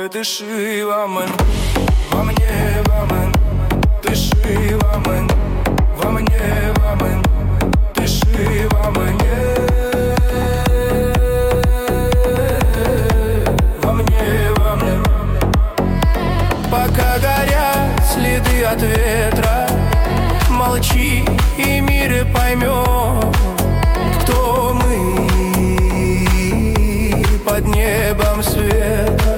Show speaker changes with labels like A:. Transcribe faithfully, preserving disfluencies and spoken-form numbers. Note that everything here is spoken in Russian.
A: Дыши во мне, во мне, во мне. Дыши во мне, во мне, во мне. Дыши во мне, во мне, во мне. Пока горят следы от ветра, молчи, и мир поймет, кто мы под небом света.